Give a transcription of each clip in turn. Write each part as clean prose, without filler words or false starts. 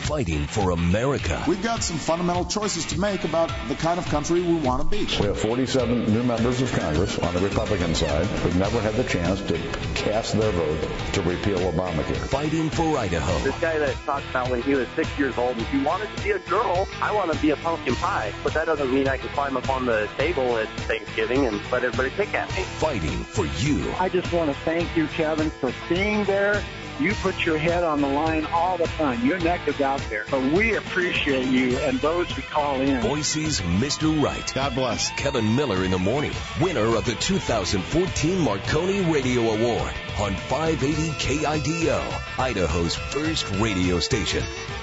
fighting for America. We've got some fundamental choices to make about the kind of country we want to be. We have 47 new members of Congress on the Republican side who've never had the chance to cast their vote to repeal Obamacare. Fighting for Idaho. This guy that talked about when he was 6 years old, if you wanted to be a girl, I want to be a pumpkin pie. But that doesn't mean I can climb up on the table at Thanksgiving and let everybody pick at me. Fighting for you. I just want to thank you, Kevin, for being there. You put your head on the line all the time. Your neck is out there. But we appreciate you and those who call in. Boise's Mr. Right. God bless. Kevin Miller in the morning. Winner of the 2014 Marconi Radio Award on 580 KIDO, Idaho's first radio station.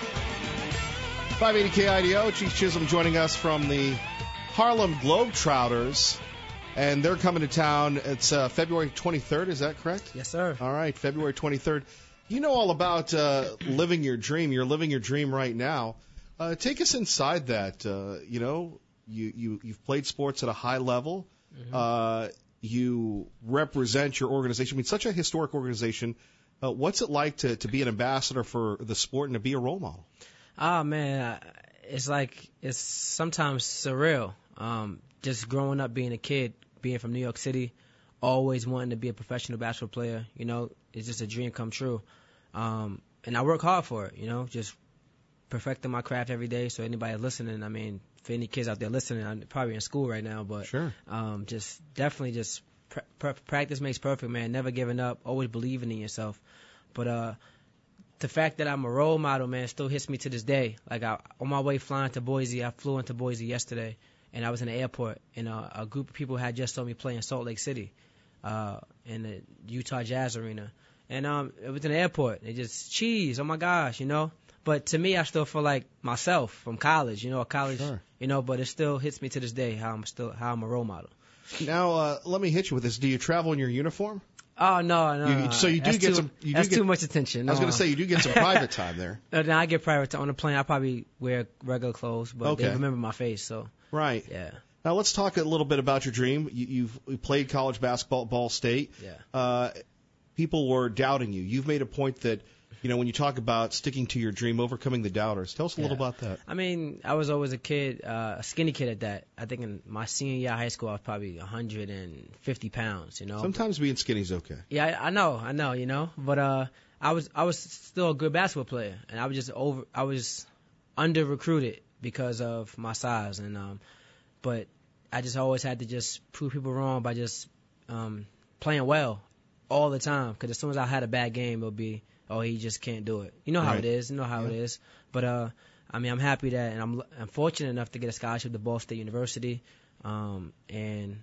580 KIDO, Chief Chisholm joining us from the Harlem Globetrotters. And they're coming to town. It's February 23rd, is that correct? Yes, sir. All right, February 23rd. You know all about living your dream. You're living your dream right now. Take us inside that. You've played sports at a high level. Mm-hmm. You represent your organization. I mean, such a historic organization. What's it like to be an ambassador for the sport and to be a role model? Oh, man, it's sometimes surreal. Just growing up being a kid, being from New York City, always wanting to be a professional basketball player, it's just a dream come true. And I work hard for it, just perfecting my craft every day. So anybody listening, I mean, for any kids out there listening, I'm probably in school right now, but sure. Practice makes perfect, man. Never giving up, always believing in yourself. But the fact that I'm a role model, man, still hits me to this day. Like on my way flying to Boise, I flew into Boise yesterday. And I was in the airport, and a group of people had just saw me play in Salt Lake City, in the Utah Jazz Arena. And it was in the airport. They just, cheese, oh my gosh, But to me, I still feel like myself from college, Sure. But it still hits me to this day how I'm a role model. Now, let me hit you with this. Do you travel in your uniform? Oh, no. So you do get some. That's too much attention. I was going to say you do get some private time there. No, I get private time on the plane. I probably wear regular clothes, but okay. They remember my face, so. Right. Yeah. Now let's talk a little bit about your dream. You've played college basketball at Ball State. Yeah. People were doubting you. You've made a point that, when you talk about sticking to your dream, overcoming the doubters. Tell us a little about that. I mean, I was always a kid, a skinny kid at that. I think in my senior year of high school, I was probably 150 pounds, Sometimes being skinny is okay. Yeah, I know, But I was still a good basketball player, and I was under recruited because of my size, and but I just always had to just prove people wrong by just playing well all the time. Because as soon as I had a bad game, it would be, oh, he just can't do it. You know how it is. You know how it is. But I mean, I'm happy that, and I'm fortunate enough to get a scholarship to Ball State University. And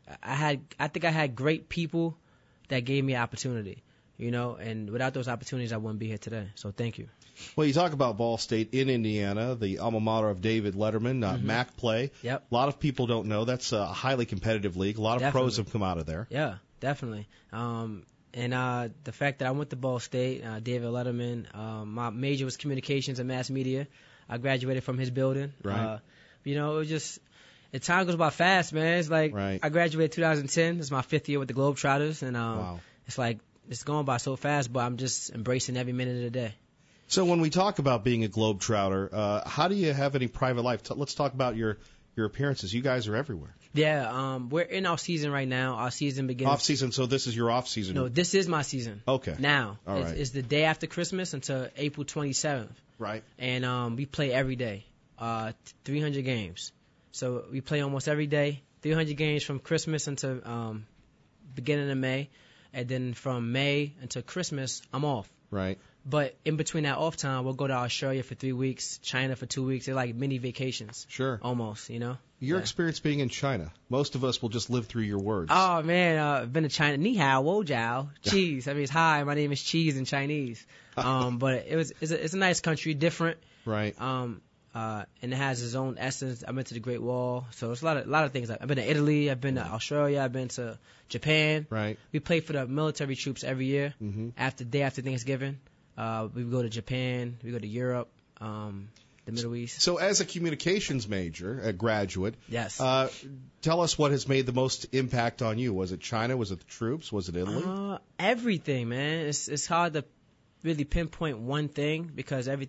I think I had great people that gave me opportunity. And without those opportunities, I wouldn't be here today. So thank you. Well, you talk about Ball State in Indiana, the alma mater of David Letterman, MAC play. Yep. A lot of people don't know that's a highly competitive league. A lot of pros have come out of there. Yeah, definitely. And the fact that I went to Ball State, David Letterman, my major was communications and mass media. I graduated from his building. Right. It was just, the time goes by fast, man. It's like, right. I graduated 2010. It's my 5th year with the Globetrotters. And wow. It's like, it's going by so fast, but I'm just embracing every minute of the day. So when we talk about being a Globetrotter, how do you have any private life? Let's talk about your appearances. You guys are everywhere. Yeah, we're in our season right now. Our season begins. Off season, so this is your off season. No, this is my season. Okay. Now. All right. It's the day after Christmas until April 27th. Right. And we play every day, 300 games. So we play almost every day, 300 games from Christmas until beginning of May. And then from May until Christmas, I'm off. Right. But in between that off time, we'll go to Australia for 3 weeks, China for 2 weeks. They're like mini vacations. Sure. Almost, Your experience being in China. Most of us will just live through your words. Oh, man. I've been to China. Ni hao, wo jiao. Cheese. I mean, it's hi. My name is Cheese in Chinese. But it's a nice country, different. Right. And it has its own essence. I've been to the Great Wall. So it's a lot of things. I've been to Italy. I've been to Australia. I've been to Japan. Right. We play for the military troops every year. Mm-hmm. Day after Thanksgiving. We go to Japan. We go to Europe. The Middle East. So as a communications major, a graduate, yes. Tell us what has made the most impact on you. Was it China? Was it the troops? Was it Italy? Everything, man. It's hard to really pinpoint one thing because everything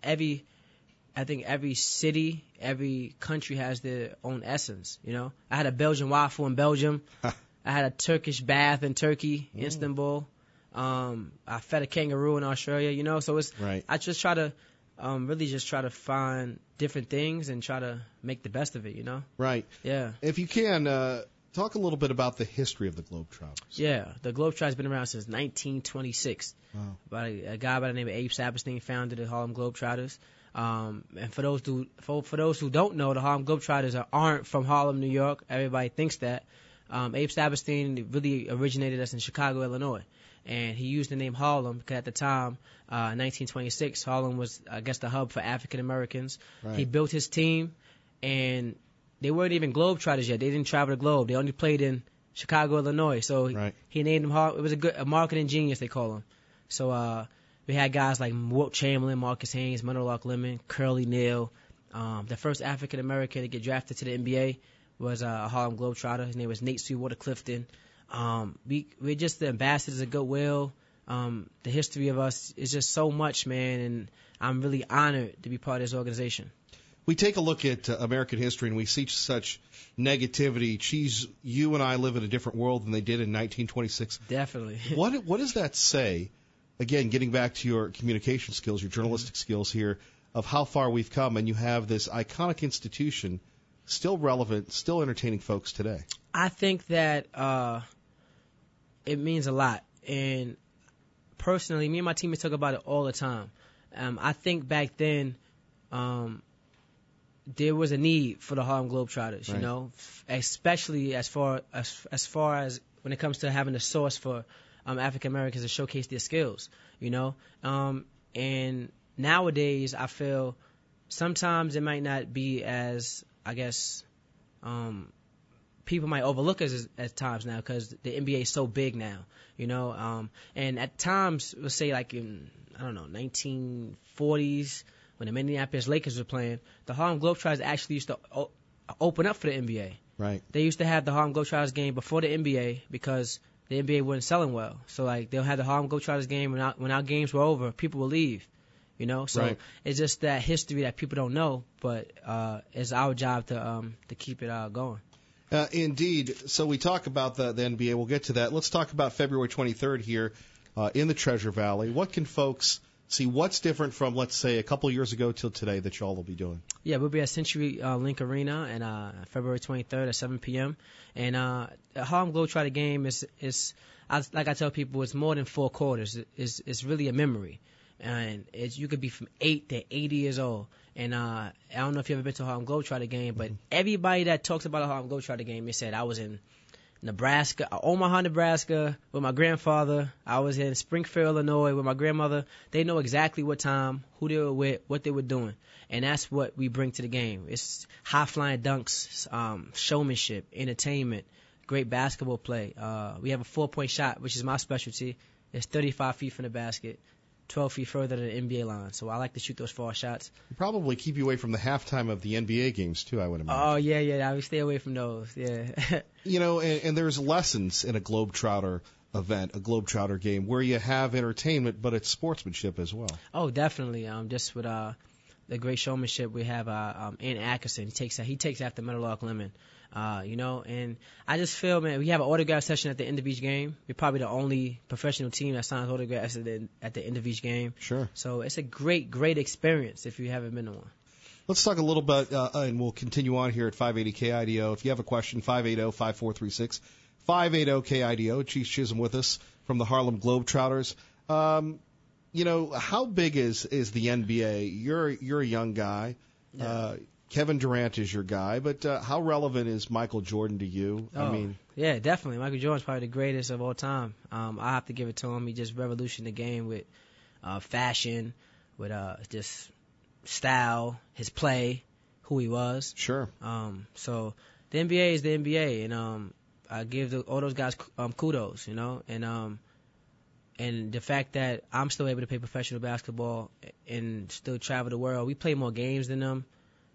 I think every city, every country has their own essence, you know. I had a Belgian waffle in Belgium. I had a Turkish bath in Turkey, Istanbul. I fed a kangaroo in Australia, you know. So I just try to really just try to find different things and try to make the best of it, you know. Right. Yeah. If you can, talk a little bit about the history of the Globetrotters. Yeah, the Globetrotters been around since 1926. Wow. By a guy by the name of Abe Saperstein founded the Harlem Globetrotters. And for those who don't know, the Harlem Globetrotters aren't from Harlem, New York. Everybody thinks that. Abe Saperstein really originated us in Chicago, Illinois. And he used the name Harlem because at the time, 1926, Harlem was, I guess, the hub for African Americans. Right. He built his team, and they weren't even Globetrotters yet. They didn't travel the globe. They only played in Chicago, Illinois. So he named them Harlem. It was a marketing genius, they call him. So we had guys like Wilt Chamberlain, Marcus Haynes, Monroe Lock Lemon, Curly Neal. The first African American to get drafted to the NBA was a Harlem Globetrotter. His name was Nate Sweetwater Clifton. We're just the ambassadors of goodwill. The history of us is just so much, man, and I'm really honored to be part of this organization. We take a look at American history and we see such negativity. Geez, you and I live in a different world than they did in 1926. Definitely. What does that say? Again, getting back to your communication skills, your journalistic skills here, of how far we've come, and you have this iconic institution still relevant, still entertaining folks today. I think that it means a lot. And personally, me and my teammates talk about it all the time. I think back then there was a need for the Harlem Globetrotters, you know, especially as far as when it comes to having a source for African Americans to showcase their skills, you know. And nowadays, I feel sometimes it might not be as, I guess, people might overlook us at times now because the NBA is so big now, you know. And at times, let's say like in, 1940s, when the Minneapolis Lakers were playing, the Harlem Globetrotters actually used to open up for the NBA. Right. They used to have the Harlem Globetrotters game before the NBA because the NBA wasn't selling well. So, like, they'll have the Harlem Globetrotters game when our games were over, people will leave, you know? So it's just that history that people don't know, but it's our job to keep it going. Indeed. So we talk about the NBA. We'll get to that. Let's talk about February 23rd here in the Treasure Valley. What can folks see? What's different from, let's say, a couple years ago till today that y'all will be doing? Yeah, we'll be at Century Link Arena and February 23rd at 7 p.m. And the Harlem Globetrotter game is like I tell people, it's more than 4 quarters. It's really a memory. And you could be from 8 to 80 years old. And I don't know if you've ever been to a Harlem Globetrotter game, but everybody that talks about a Harlem Globetrotter game, they said, I was in Nebraska, Omaha, Nebraska with my grandfather. I was in Springfield, Illinois with my grandmother. They know exactly what time, who they were with, what they were doing. And that's what we bring to the game. It's high-flying dunks, showmanship, entertainment, great basketball play. We have a 4-point shot, which is my specialty. It's 35 feet from the basket, 12 feet further than the NBA line. So I like to shoot those far shots. Probably keep you away from the halftime of the NBA games, too, I would imagine. Oh, yeah. I would stay away from those, yeah. You know, and there's lessons in a Globetrotter event, a Globetrotter game, where you have entertainment, but it's sportsmanship as well. Oh, definitely. Just with the great showmanship we have, Ian Atkinson. He takes after Monroe Lock Lemon. You know, and I just feel, man, we have an autograph session at the end of each game. We're probably the only professional team that signs autographs at the end of each game. Sure. So it's a great, great experience if you haven't been to one. Let's talk a little bit, and we'll continue on here at 580 KIDO. If you have a question, 580-5436, 580-KIDO. Chief Chisholm with us from the Harlem Globetrotters. You know, how big is the NBA? You're a young guy. Yeah. Kevin Durant is your guy, but how relevant is Michael Jordan to you? Yeah, definitely. Michael Jordan's probably the greatest of all time. I have to give it to him. He just revolutionized the game with fashion, with just style, his play, who he was. Sure. So the NBA is the NBA, and I give all those guys kudos, you know, and the fact that I'm still able to play professional basketball and still travel the world. We play more games than them.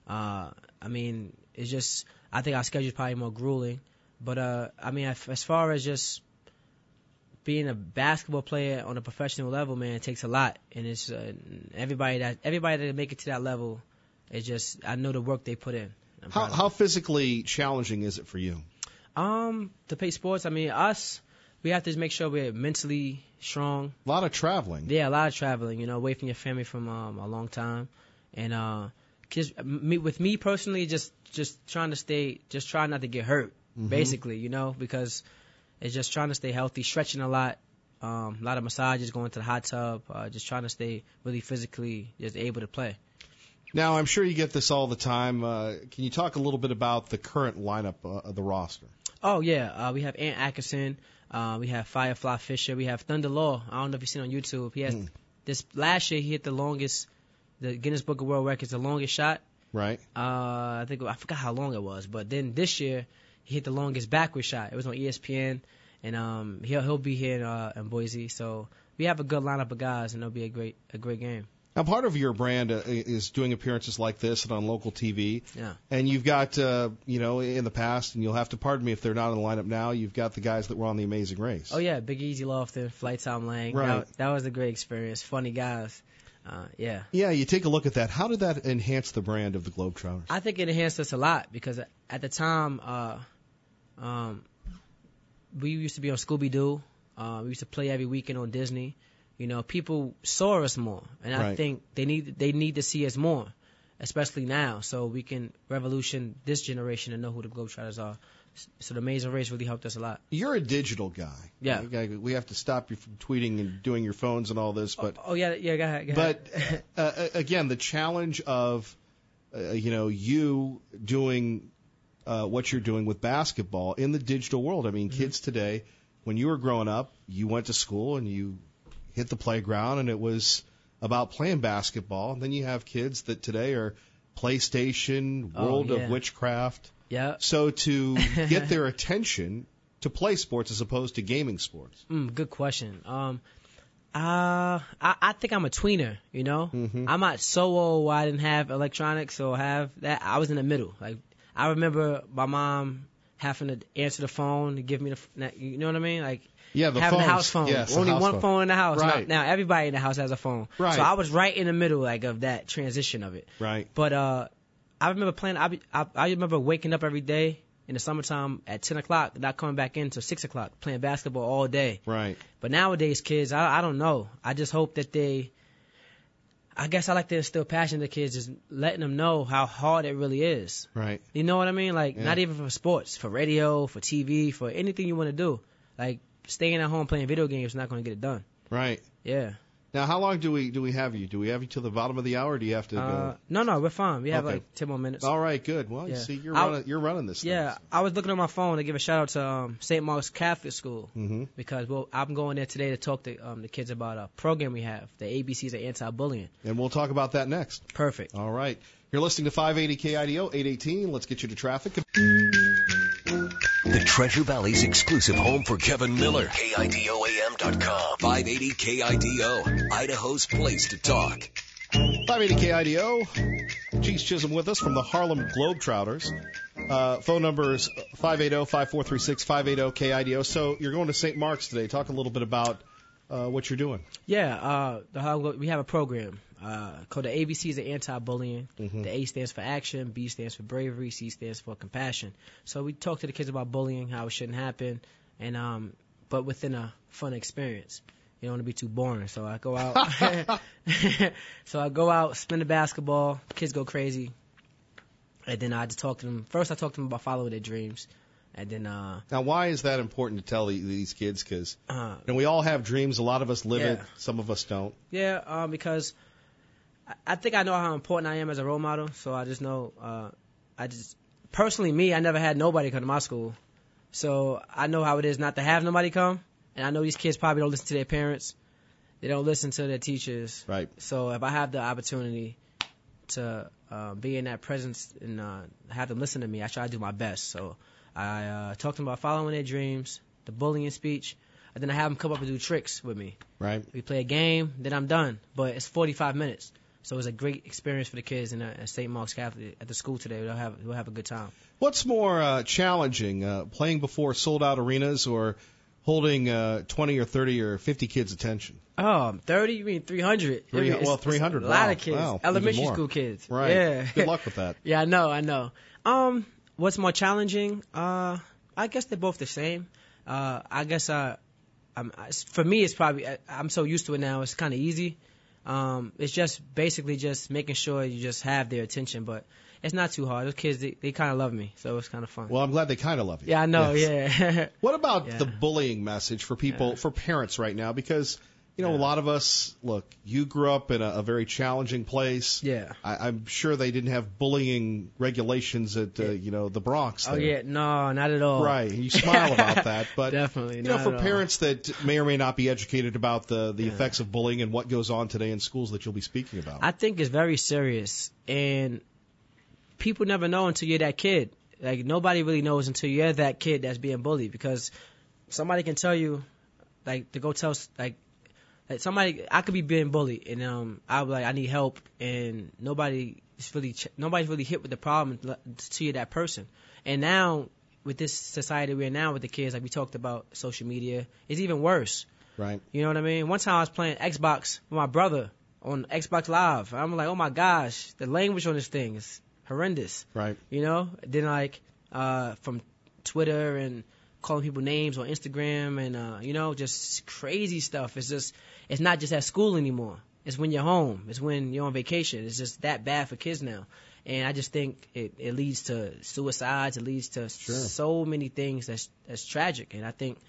It's just, I think our schedule is probably more grueling. But, as far as just being a basketball player on a professional level, man, it takes a lot, and it's everybody that make it to that level, it's just I know the work they put in. How physically challenging is it for you? To play sports, I mean, we have to make sure we're mentally strong. A lot of traveling. Yeah, a lot of traveling. You know, away from your family from a long time, and with me personally, just trying to stay, just trying not to get hurt, basically. You know, because it's just trying to stay healthy, stretching a lot of massages, going to the hot tub, just trying to stay really physically just able to play. Now, I'm sure you get this all the time. Can you talk a little bit about the current lineup of the roster? Oh, yeah. We have Ant Atkinson. We have Firefly Fisher. We have Thunder Law. I don't know if you've seen on YouTube. He has this last year. He hit the Guinness Book of World Records, the longest shot. Right. I forgot how long it was, but then this year he hit the longest backward shot. It was on ESPN, and he'll be here in Boise. So we have a good lineup of guys, and it'll be a great game. Now, part of your brand is doing appearances like this and on local TV. Yeah. And you've got, in the past, and you'll have to pardon me if they're not in the lineup now, you've got the guys that were on The Amazing Race. Oh, yeah, Big Easy Lofton, Flight Time Lang. Right. That was a great experience. Funny guys. Yeah. Yeah, you take a look at that. How did that enhance the brand of the Globetrotters? I think it enhanced us a lot because at the time, we used to be on Scooby-Doo. We used to play every weekend on Disney. You know, people saw us more, and I think they need to see us more, especially now, so we can revolution this generation and know who the Globetrotters are. So the Amazing Race really helped us a lot. You're a digital guy. Yeah. We have to stop you from tweeting and doing your phones and all this, but go ahead. But again, the challenge of you doing what you're doing with basketball in the digital world. I mean, kids today, when you were growing up, you went to school and you hit the playground, and it was about playing basketball. And then you have kids that today are PlayStation, World of Witchcraft. Yeah. So to get their attention to play sports as opposed to gaming sports. Good question. I think I'm a tweener, you know? I'm not so old where I didn't have electronics or have that. I was in the middle. Like, I remember my mom having to answer the phone to give me you know what I mean? Like, having phones. a house phone. Yes, only one phone. phone in the house. Right. Now everybody in the house has a phone. Right. So I was right in the middle, like, of that transition of it. Right. But I remember playing. I remember waking up every day in the summertime at 10 o'clock, not coming back in until 6 o'clock, playing basketball all day. Right. But nowadays, kids, I don't know. I just hope that I guess I like to instill passion in the kids, just letting them know how hard it really is. Right. You know what I mean? Like, not even for sports, for radio, for TV, for anything you want to do. Like, staying at home playing video games is not going to get it done. Right. Yeah. Now, how long do we have you? Do we have you till the bottom of the hour, or do you have to go? No, we're fine. We have Okay. like 10 more minutes. All right, good. Well, you see, you're running this thing. Yeah, I was looking at my phone to give a shout out to St. Mark's Catholic School because I'm going there today to talk to the kids about a program we have, the ABCs of anti-bullying. And we'll talk about that next. Perfect. All right. You're listening to 580 KIDO, 818. Let's get you to traffic. The Treasure Valley's exclusive home for Kevin Miller. KIDOAM.com. 580 KIDO, Idaho's place to talk. 580 KIDO. Cheese Chisholm with us from the Harlem Globetrotters. Phone number is 580-5436, 580-KIDO. So you're going to St. Mark's today. Talk a little bit about what you're doing. Yeah, we have a program called the ABCs of Anti-Bullying. The A stands for action, B stands for bravery, C stands for compassion. So we talk to the kids about bullying, how it shouldn't happen, and but within a fun experience. You don't want to be too boring. So I go out, spin the basketball, kids go crazy, and then I just talk to them. First I talk to them about following their dreams. And then, now, why is that important to tell these kids? Because we all have dreams. A lot of us live it. Some of us don't. Yeah, because I think I know how important I am as a role model. So I just know, personally, I never had nobody come to my school. So I know how it is not to have nobody come. And I know these kids probably don't listen to their parents. They don't listen to their teachers. Right. So if I have the opportunity to be in that presence and have them listen to me, I try to do my best. So I talk to them about following their dreams, the bullying speech, and then I have them come up and do tricks with me. Right. We play a game, then I'm done. But it's 45 minutes. So it's a great experience for the kids at St. Mark's Catholic at the school today. We'll have a good time. What's more challenging, playing before sold-out arenas or holding 20 or 30 or 50 kids' attention? 30? You mean 300? 300. A lot of kids. Wow, Elementary even more. school kids. Right. Yeah. Good luck with that. Yeah, I know. What's more challenging? I guess they're both the same. I guess for me, it's probably, I'm so used to it now, it's kind of easy. It's just basically just making sure you just have their attention, but it's not too hard. Those kids, they kind of love me, so it's kind of fun. Well, I'm glad they kind of love you. Yeah, I know, Yes. yeah. What about the bullying message for people, for parents right now? Because, a lot of us, look, you grew up in a very challenging place. Yeah. I'm sure they didn't have bullying regulations at, the Bronx there. Oh, yeah, no, not at all. Right, and you smile about that, but Definitely, not for at all. parents that may or may not be educated about the effects of bullying and what goes on today in schools that you'll be speaking about. I think it's very serious, and people never know until you're that kid. Like, nobody really knows until you're that kid that's being bullied, because somebody can tell you, like, to go tell, like somebody, I could be being bullied, and I'll be like, I need help, and nobody's really hit with the problem until you're that person. And now, with this society we're in now with the kids, like we talked about, social media, it's even worse. Right. You know what I mean? One time I was playing Xbox with my brother on Xbox Live. I'm like, oh my gosh, the language on this thing is horrendous. Right. Then from Twitter and calling people names on Instagram and, just crazy stuff. It's not just at school anymore. It's when you're home. It's when you're on vacation. It's just that bad for kids now. And I just think it leads to suicides. It leads to so many things that's tragic. And I think,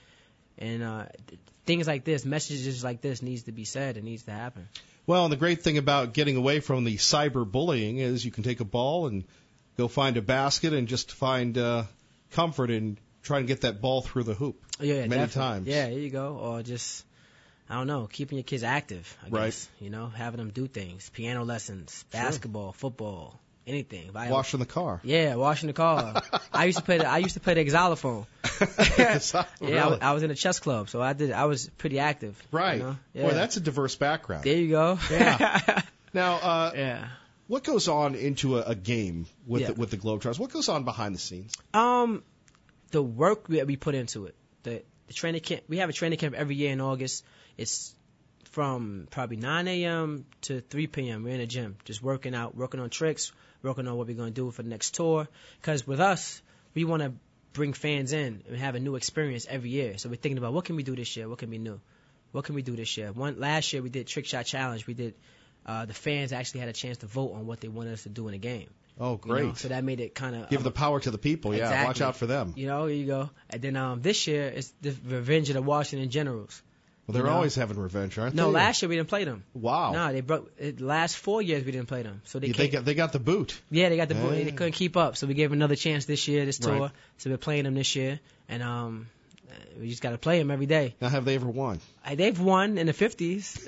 things like this, messages like this needs to be said. It needs to happen. Well, and the great thing about getting away from the cyberbullying is you can take a ball and go find a basket and just find comfort in trying to get that ball through the hoop many definitely. times. Yeah, there you go. Or just, I don't know, keeping your kids active, I guess. Having them do things. Piano lessons, basketball, football, anything. Washing the car. Yeah, washing the car. I used to play the xylophone. Really? I was in a chess club, so I was pretty active. Right. Yeah. Boy, that's a diverse background. There you go. Yeah. Now, what goes on into a game with the Globetrotters? What goes on behind the scenes? The work that we put into it. The training camp. We have a training camp every year in August. It's from probably 9 a.m. to 3 p.m. We're in the gym, just working out, working on tricks, working on what we're going to do for the next tour. Because with us, we want to bring fans in and have a new experience every year. So we're thinking about what can we do this year? What can be new? What can we do this year? Last year we did Trick Shot Challenge. We did the fans actually had a chance to vote on what they wanted us to do in the game. Oh, great. So that made it kind of... Give the power to the people, exactly. Watch out for them. Here you go. And then this year, it's the Revenge of the Washington Generals. Well, they're always having revenge, aren't they? No, last year we didn't play them. Wow. No, they broke... The last 4 years we didn't play them. So they got the boot. Yeah, they got the boot. They couldn't keep up. So we gave them another chance this year, this tour. Right. So we're playing them this year. And we just got to play them every day. Now, have they ever won? They've won in the 50s.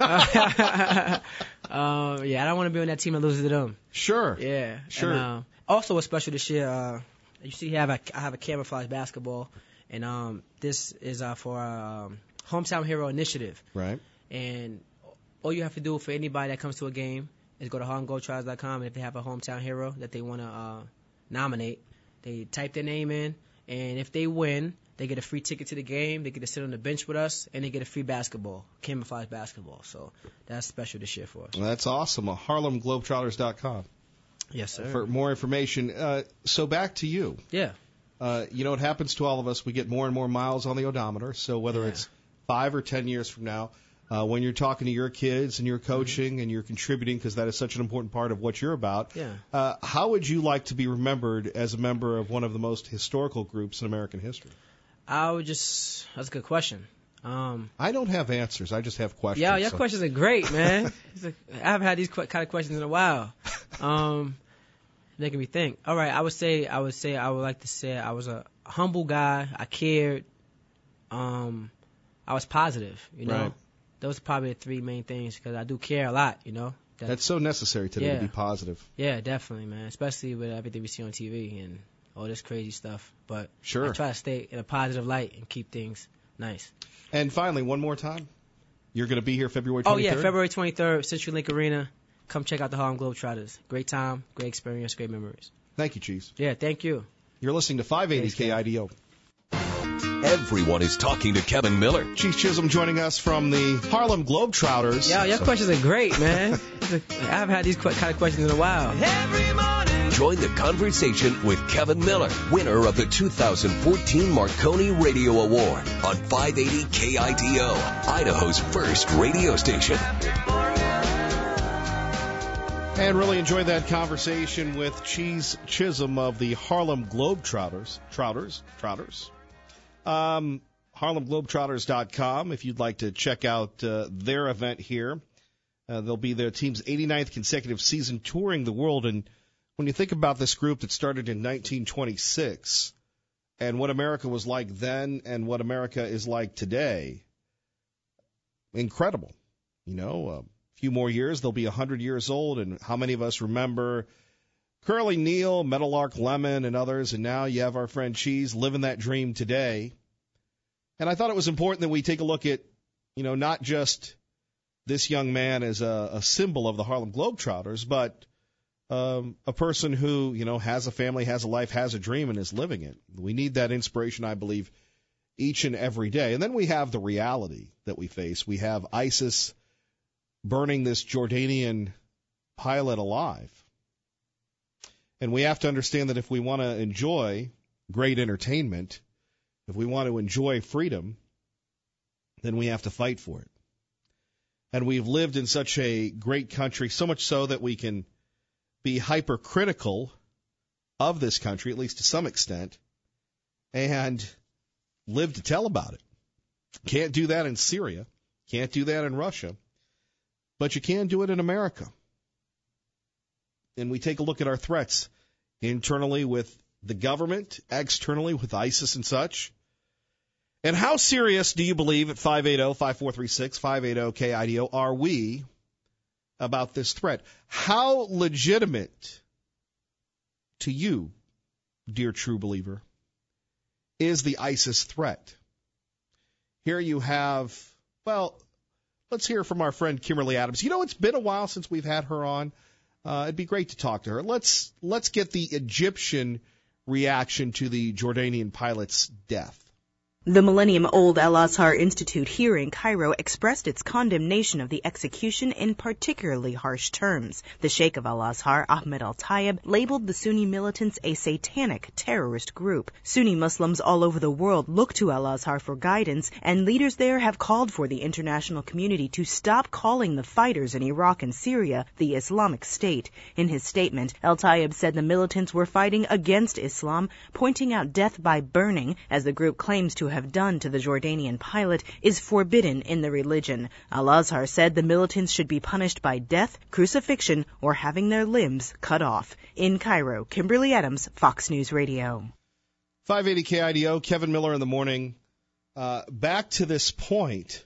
I don't want to be on that team that loses to them. Sure. Yeah. Sure. And, also, what's special this year, you see, I have a camouflage basketball, and this is for Hometown Hero Initiative. Right. And all you have to do for anybody that comes to a game is go to HarlemGlobetrotters.com, and if they have a hometown hero that they want to nominate, they type their name in, and if they win, they get a free ticket to the game, they get to sit on the bench with us, and they get a free basketball, camouflage basketball. So that's special this year for us. Well, that's awesome. HarlemGlobetrotters.com. Yes, sir. For more information. So back to you. Yeah. It happens to all of us. We get more and more miles on the odometer. So whether it's 5 or 10 years from now, when you're talking to your kids and you're coaching and you're contributing, because that is such an important part of what you're about, how would you like to be remembered as a member of one of the most historical groups in American history? That's a good question. I don't have answers. I just have questions. Yeah, your questions are great, man. I haven't had these kind of questions in a while. Making me think. All right, I would like to say I was a humble guy. I cared. I was positive, Right. Those are probably the three main things, because I do care a lot, That's so necessary today to be positive. Yeah, definitely, man. Especially with everything we see on TV and all this crazy stuff. But sure. I try to stay in a positive light and keep things nice. And finally, one more time. You're going to be here February 23rd? Oh, yeah, February 23rd, CenturyLink Arena. Come check out the Harlem Globetrotters. Great time, great experience, great memories. Thank you, Cheese. Yeah, thank you. You're listening to 580 KIDO. Everyone is talking to Kevin Miller. Cheese Chisholm joining us from the Harlem Globetrotters. Yeah, your questions are great, man. I haven't had these kind of questions in a while. Every morning. Join the conversation with Kevin Miller, winner of the 2014 Marconi Radio Award on 580 KIDO, Idaho's first radio station. And really enjoyed that conversation with Cheese Chisholm of the Harlem Globetrotters. HarlemGlobetrotters.com if you'd like to check out their event here. They'll be their team's 89th consecutive season touring the world. And when you think about this group that started in 1926 and what America was like then and what America is like today, incredible. You know, a few more years, they'll be 100 years old. And how many of us remember Curly Neal, Meadowlark Lemon, and others? And now you have our friend Cheese living that dream today. And I thought it was important that we take a look at, you know, not just this young man as a symbol of the Harlem Globetrotters, but a person who, you know, has a family, has a life, has a dream, and is living it. We need that inspiration, I believe, each and every day. And then we have the reality that we face. We have ISIS burning this Jordanian pilot alive. And we have to understand that if we want to enjoy great entertainment, if we want to enjoy freedom, then we have to fight for it. And we've lived in such a great country, so much so that we can be hypercritical of this country, at least to some extent, and live to tell about it. Can't do that in Syria. Can't do that in Russia. But you can do it in America. And we take a look at our threats internally with the government, externally with ISIS and such. And how serious do you believe at 580-5436, 580-KIDO, are we about this threat? How legitimate to you, dear true believer, is the ISIS threat? Here you have, well, let's hear from our friend Kimberly Adams. You know, it's been a while since we've had her on. It'd be great to talk to her. Let's get the Egyptian reaction to the Jordanian pilot's death. The millennium-old Al-Azhar Institute here in Cairo expressed its condemnation of the execution in particularly harsh terms. The Sheikh of Al-Azhar, Ahmed Al-Tayeb, labeled the Sunni militants a satanic terrorist group. Sunni Muslims all over the world look to Al-Azhar for guidance, and leaders there have called for the international community to stop calling the fighters in Iraq and Syria the Islamic State. In his statement, Al-Tayeb said the militants were fighting against Islam, pointing out death by burning, as the group claims to have done to the Jordanian pilot, is forbidden in the religion. Al-Azhar said the militants should be punished by death, crucifixion, or having their limbs cut off. In Cairo, Kimberly Adams, Fox News Radio. 580 KIDO, Kevin Miller in the morning. Back to this point,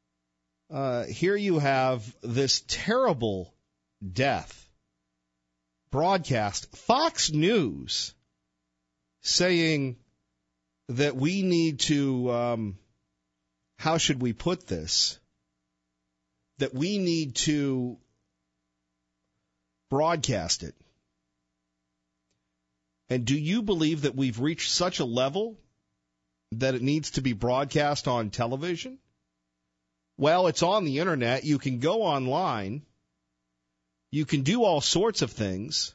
here you have this terrible death broadcast. Fox News saying that we need to, how should we put this? That we need to broadcast it. And do you believe that we've reached such a level that it needs to be broadcast on television? Well, it's on the internet. You can go online. You can do all sorts of things.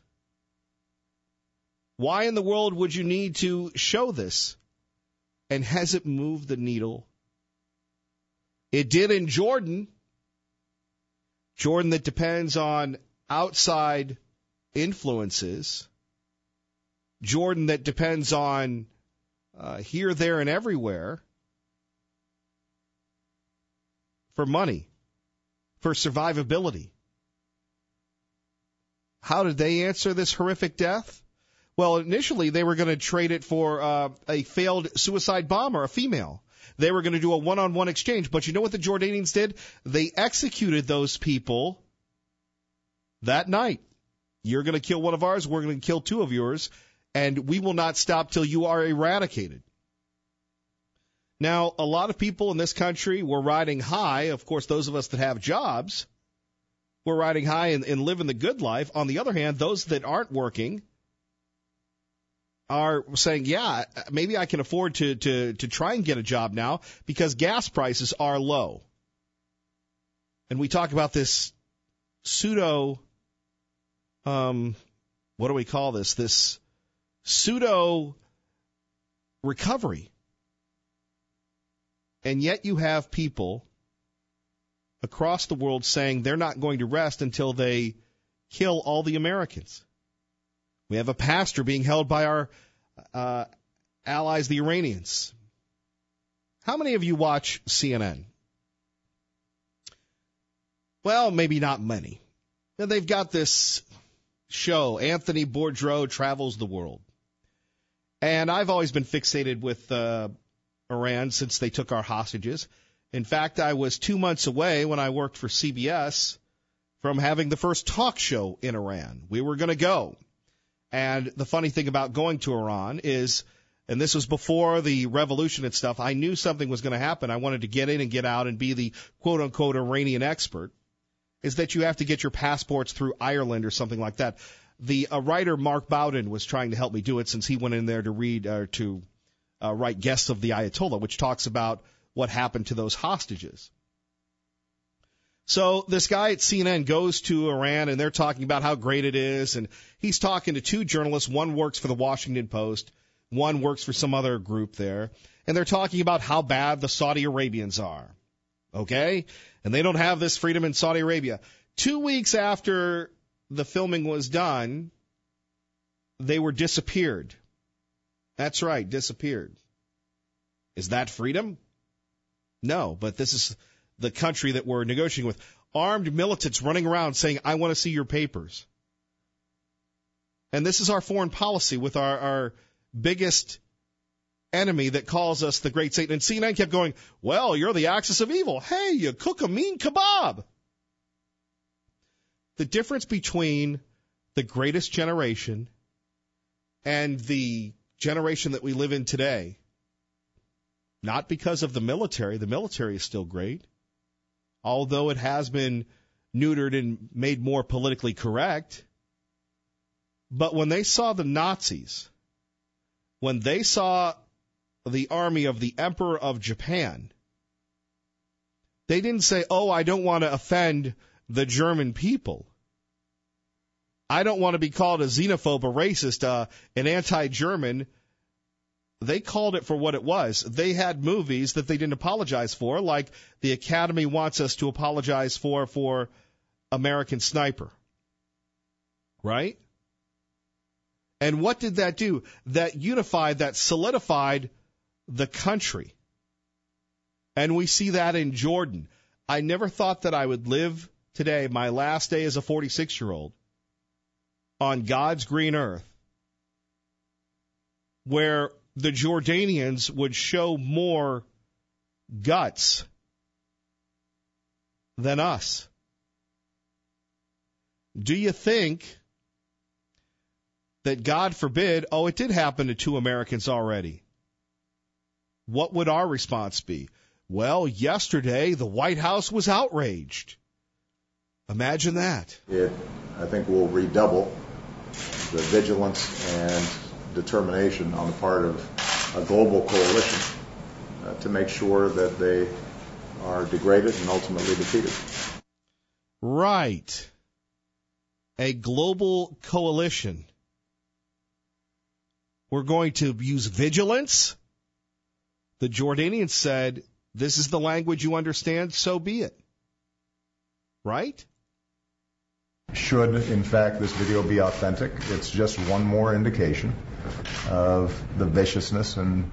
Why in the world would you need to show this? And has it moved the needle? It did in Jordan. Jordan that depends on outside influences. Jordan that depends on here, there, and everywhere for money, for survivability. How did they answer this horrific death? Well, initially they were going to trade it for a failed suicide bomber, a female. They were going to do a one-on-one exchange. But you know what the Jordanians did? They executed those people that night. You're going to kill one of ours. We're going to kill two of yours. And we will not stop till you are eradicated. Now, a lot of people in this country were riding high. Of course, those of us that have jobs, we're riding high and living the good life. On the other hand, those that aren't working are saying, yeah, maybe I can afford to try and get a job now because gas prices are low. And we talk about this pseudo, what do we call this? This pseudo recovery. And yet you have people across the world saying they're not going to rest until they kill all the Americans. We have a pastor being held by our allies, the Iranians. How many of you watch CNN? Well, maybe not many. Now, they've got this show, Anthony Bourdain Travels the World. And I've always been fixated with Iran since they took our hostages. In fact, I was 2 months away when I worked for CBS from having the first talk show in Iran. We were going to go. And the funny thing about going to Iran is, and this was before the revolution and stuff, I knew something was going to happen. I wanted to get in and get out and be the quote-unquote Iranian expert, is that you have to get your passports through Ireland or something like that. The writer Mark Bowden was trying to help me do it since he went in there to read write Guests of the Ayatollah, which talks about what happened to those hostages. So this guy at CNN goes to Iran, and they're talking about how great it is, and he's talking to two journalists. One works for the Washington Post, one works for some other group there, and they're talking about how bad the Saudi Arabians are, okay? And they don't have this freedom in Saudi Arabia. 2 weeks after the filming was done, they were disappeared. That's right, disappeared. Is that freedom? No, but this is the country that we're negotiating with. Armed militants running around saying, I want to see your papers. And this is our foreign policy with our biggest enemy that calls us the great Satan. And CNN kept going, well, you're the axis of evil. Hey, you cook a mean kebab. The difference between the greatest generation and the generation that we live in today, not because of the military is still great, although it has been neutered and made more politically correct. But when they saw the Nazis, when they saw the army of the Emperor of Japan, they didn't say, oh, I don't want to offend the German people. I don't want to be called a xenophobe, a racist, an anti-German. They called it for what it was. They had movies that they didn't apologize for, like the Academy wants us to apologize for American Sniper. Right? And what did that do? That unified, that solidified the country. And we see that in Jordan. I never thought that I would live today, my last day as a 46-year-old, on God's green earth, where the Jordanians would show more guts than us. Do you think that, God forbid, it did happen to 2 Americans already? What would our response be? Well, yesterday the White House was outraged. Imagine that. I think will redouble the vigilance and determination on the part of a global coalition to make sure that they are degraded and ultimately defeated. Right. A global coalition. We're going to use vigilance. The Jordanians said, this is the language you understand, so be it. Right? Should, in fact, this video be authentic, it's just one more indication of the viciousness and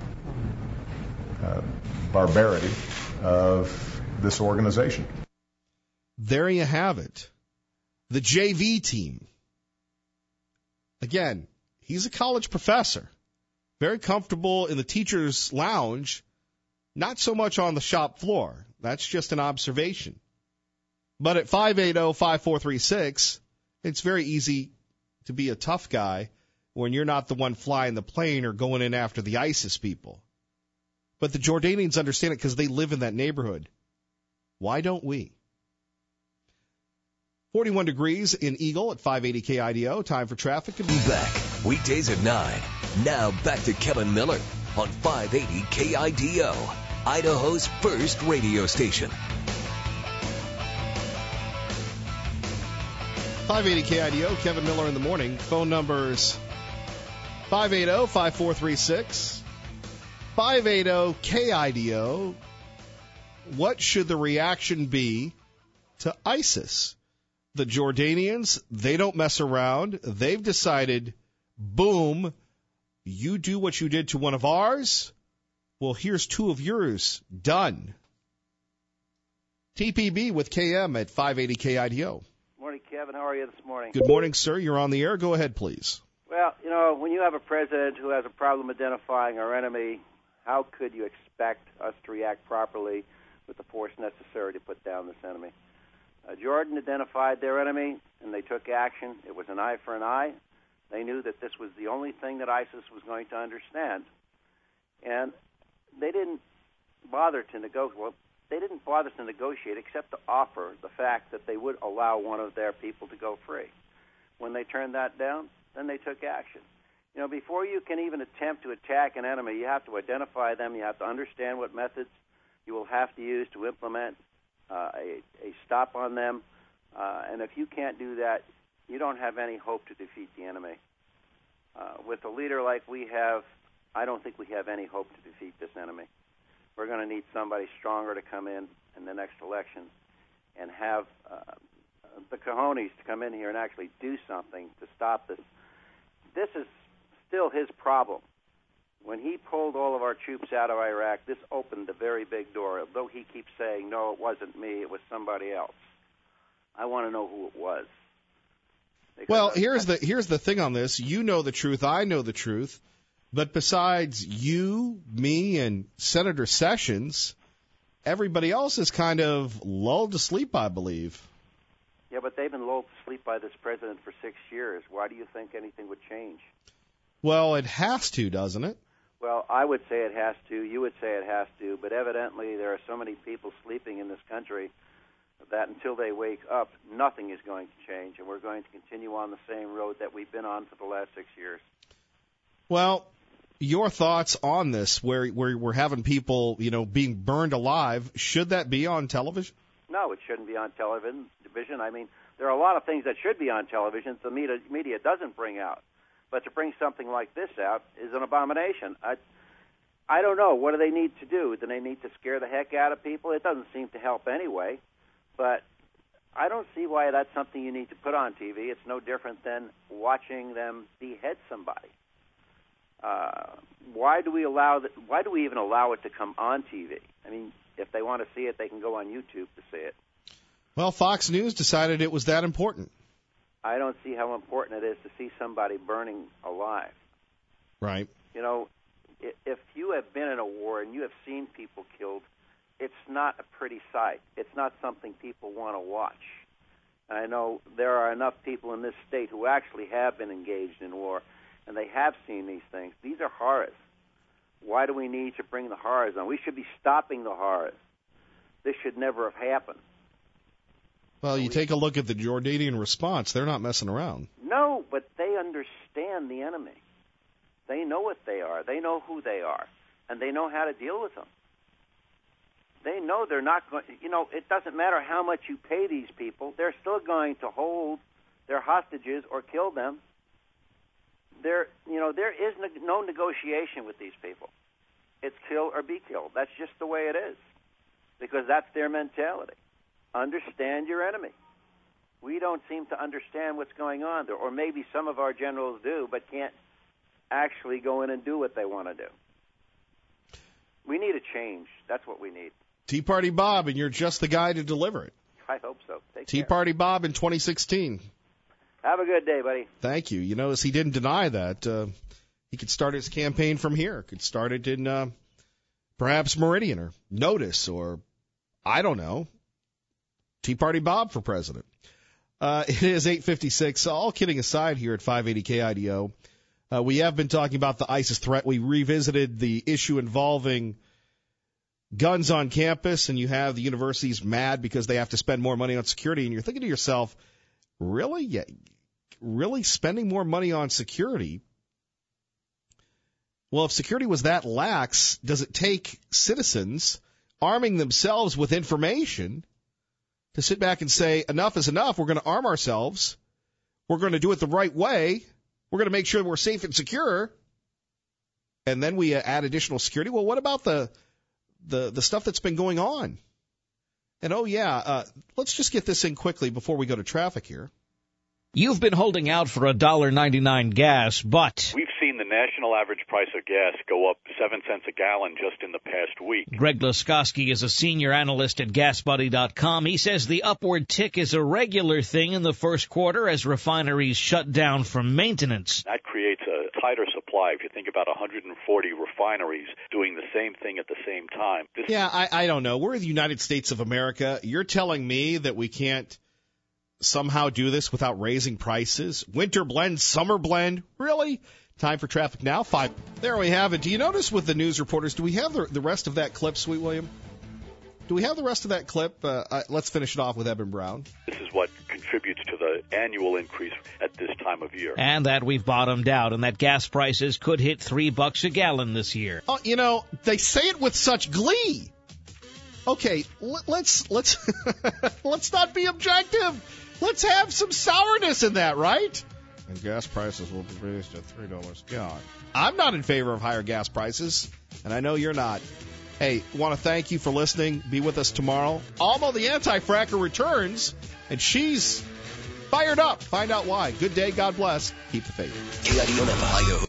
barbarity of this organization. There you have it. The JV team. Again, he's a college professor, very comfortable in the teacher's lounge, not so much on the shop floor. That's just an observation. But at 580-5436, it's very easy to be a tough guy when you're not the one flying the plane or going in after the ISIS people. But the Jordanians understand it because they live in that neighborhood. Why don't we? 41 degrees in Eagle at 580 KIDO. Time for traffic. Be back weekdays at 9. Now back to Kevin Miller on 580 KIDO, Idaho's first radio station. 580 KIDO, Kevin Miller in the morning. Phone numbers 580-5436, 580-KIDO. What should the reaction be to ISIS? The Jordanians, they don't mess around. They've decided, boom, you do what you did to one of ours, well, here's two of yours. Done. TPB with KM at 580 KIDO. Morning, Kevin. How are you this morning? Good morning, sir. You're on the air. Go ahead, please. Well, when you have a president who has a problem identifying our enemy, how could you expect us to react properly with the force necessary to put down this enemy? Jordan identified their enemy, and they took action. It was an eye for an eye. They knew that this was the only thing that ISIS was going to understand. And they didn't bother to negotiate. Well, they didn't bother to negotiate except to offer the fact that they would allow one of their people to go free. When they turned that down, then they took action. Before you can even attempt to attack an enemy, you have to identify them. You have to understand what methods you will have to use to implement a stop on them. And if you can't do that, you don't have any hope to defeat the enemy. With a leader like we have, I don't think we have any hope to defeat this enemy. We're going to need somebody stronger to come in the next election and have the cojones to come in here and actually do something to stop this. This is still his problem. When he pulled all of our troops out of Iraq, this opened a very big door, although he keeps saying, no, it wasn't me, it was somebody else. I want to know who it was. Well, here's the thing on this. You know the truth. I know the truth. But besides you, me, and Senator Sessions, everybody else is kind of lulled to sleep, I believe. Yeah, but they've been lulled to sleep by this president for 6 years. Why do you think anything would change? Well, it has to, doesn't it? Well, I would say it has to. You would say it has to. But evidently there are so many people sleeping in this country that until they wake up, nothing is going to change, and we're going to continue on the same road that we've been on for the last 6 years. Well, your thoughts on this, where we're having people, being burned alive, should that be on television? No, it shouldn't be on television. I mean, there are a lot of things that should be on television the media doesn't bring out. But to bring something like this out is an abomination. I don't know. What do they need to do? Do they need to scare the heck out of people? It doesn't seem to help anyway. But I don't see why that's something you need to put on TV. It's no different than watching them behead somebody. Why do we even allow it to come on TV? I mean, if they want to see it, they can go on YouTube to see it. Well, Fox News decided it was that important. I don't see how important it is to see somebody burning alive. Right. If you have been in a war and you have seen people killed, it's not a pretty sight. It's not something people want to watch. I know there are enough people in this state who actually have been engaged in war, and they have seen these things. These are horrors. Why do we need to bring the horrors on? We should be stopping the horrors. This should never have happened. Well, you take a look at the Jordanian response. They're not messing around. No, but they understand the enemy. They know what they are. They know who they are, and they know how to deal with them. They know they're not going. It doesn't matter how much you pay these people; they're still going to hold their hostages or kill them. There is no negotiation with these people. It's kill or be killed. That's just the way it is, because that's their mentality. Understand your enemy. We don't seem to understand what's going on there, or maybe some of our generals do, but can't actually go in and do what they want to do. We need a change. That's what we need. Tea Party Bob, and you're just the guy to deliver it. I hope so. Take Tea care. Party Bob in 2016. Have a good day, buddy. Thank you. You notice he didn't deny that. He could start his campaign from here. Could start it in perhaps Meridian or Notice or, I don't know, Tea Party Bob for president. It is 8:56. All kidding aside here at 580 KIDO, we have been talking about the ISIS threat. We revisited the issue involving guns on campus, and you have the universities mad because they have to spend more money on security. And you're thinking to yourself, really? Yeah, really spending more money on security Well, if security was that lax, does it take citizens arming themselves with information to sit back and say, enough is enough, we're going to arm ourselves, we're going to do it the right way, we're going to make sure we're safe and secure, and then we add additional security? Well, what about the stuff that's been going on? And, let's just get this in quickly before we go to traffic here. You've been holding out for $1.99 gas, but we've seen the national average price of gas go up 7 cents a gallon just in the past week. Greg Laskowski is a senior analyst at GasBuddy.com. He says the upward tick is a regular thing in the first quarter as refineries shut down for maintenance. That creates a tighter supply. If you think about 140 refineries doing the same thing at the same time. I don't know. We're the United States of America. You're telling me that we can't somehow do this without raising prices? Winter blend, summer blend? Really? Time for traffic now. 5. There we have it. Do you notice with the news reporters, do we have the rest of that clip, Sweet William? Do we have the rest of that clip? Let's finish it off with Eben Brown. This is what contributes to the annual increase at this time of year. And that we've bottomed out and that gas prices could hit $3 a gallon this year. Oh, they say it with such glee. Okay, let's let's not be objective. Let's have some sourness in that, right? And gas prices will be raised at $3 a gallon. I'm not in favor of higher gas prices, and I know you're not. Hey, want to thank you for listening. Be with us tomorrow. Alma the Anti-Fracker returns, and she's fired up. Find out why. Good day. God bless. Keep the faith. KIDO Idaho.